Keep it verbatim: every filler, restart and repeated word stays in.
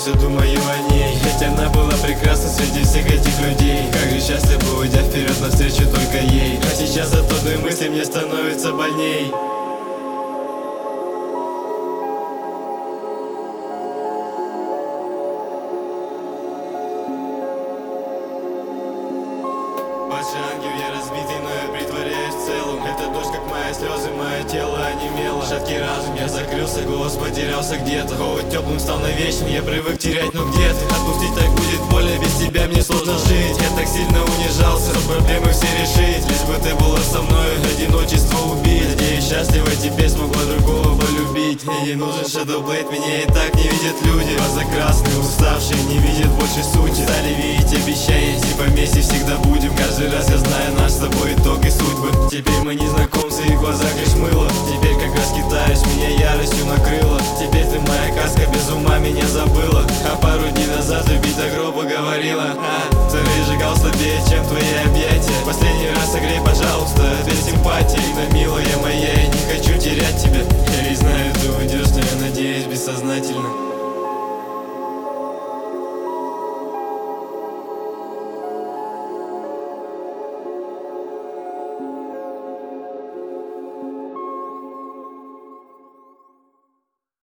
все думаю о ней. Ведь она была прекрасна среди всех этих людей. Как же счастлив был, уйдя вперед навстречу только ей. А сейчас от одной мысли мне становится больней. Падший ангел, я разбитый, но я притворяюсь целым. Это дождь, как мои слезы, мое тело онемело. Шаткий разум, я закрылся, голос потерялся где-то. Холод теплым стал навечно, я привык терять, но где ты? Отпустить так будет больно, без тебя мне сложно жить. Я так сильно унижался, но проблемы все решить. Лишь бы ты была со мной, одиночество убить. Надеюсь, счастлива теперь смогла другого полюбить. Мне не нужен Shadow Blade, меня и так не видят люди. Глаза красные, уставшие, не видят больше сути. Стали видеть обещания, типа вместе всегда будем. Каждый раз я знаю наш с тобой итог и судьбы. Теперь мы незнакомцы и в глазах лишь мыло. Теперь как раз китаешь, меня яростью накрыло. Теперь ты моя каска, без ума меня забыла. А пару дней назад любить до гроба говорила. А, второй сжигал слабее, чем твои объятия. Последний раз согрей, пожалуйста, без симпатии. Но милая моя, я не хочу терять тебя. Я ведь знаю, ты уйдешь, но я надеюсь бессознательно.